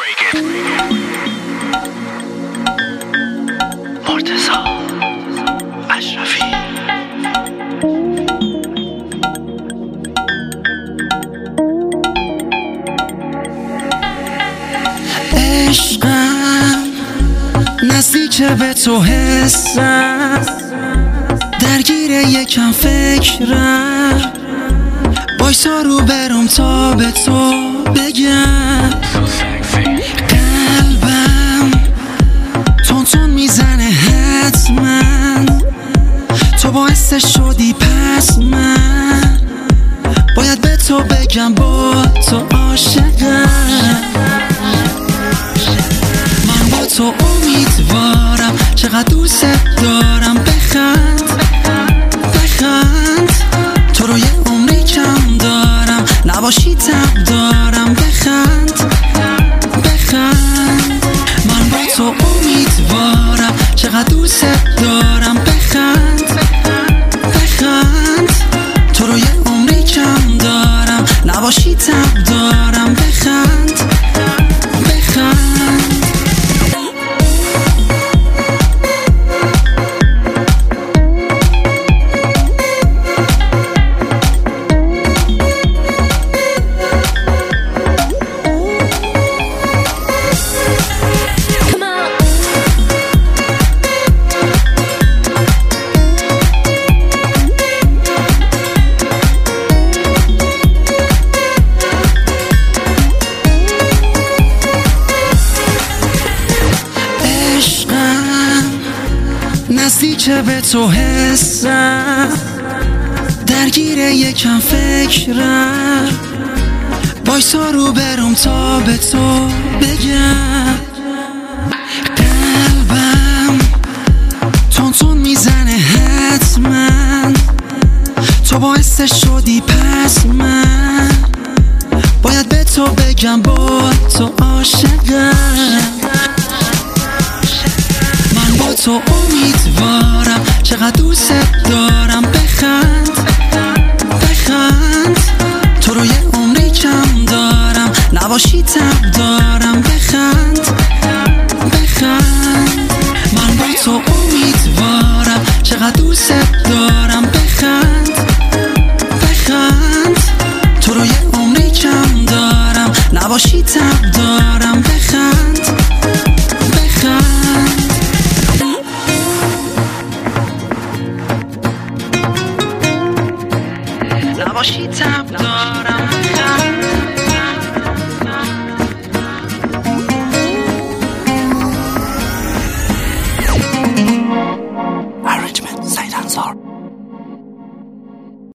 مرتضی اشرفی. عشقم نزدیک به تو حسم، درگیر یکم فکرم، بایستا رو برم تا به تو بگم. قلبم تون تون میزنه حتما، تو باعث شدی پس من باید به تو بگم با تو عاشقم. من با تو امیدوارم، چقدر دوست دارم. بخند بخند، تو رو یه عمری کم دارم، نباشی تب دارم. بخند بخند، من با تو امیدوارم، چقدر دوست دارم. بخند بخند، تو رو یه عمری کم دارم، نباشی تب دارم. بخند بخند. نزدیک به تو حسم، درگیر یکم فکرم، بایستا رو برم تا به تو بگم. قلبم تون تون میزنه حتما، تو باعث شدی پس من باید به تو بگم با تو عاشقم. من با تو امیدوارم، چقدر دوست دارم. بخند بخند، تو رو یه عمری کم دارم، نباشی تب دارم. بخند بخند، من با تو امیدوارم، چقدر دوست دارم. بخند بخند، تو رو یه عمری کم دارم، نباشی تب دارم. بخند بخند. نباشی تب دارم. Arrangement سعید انصار.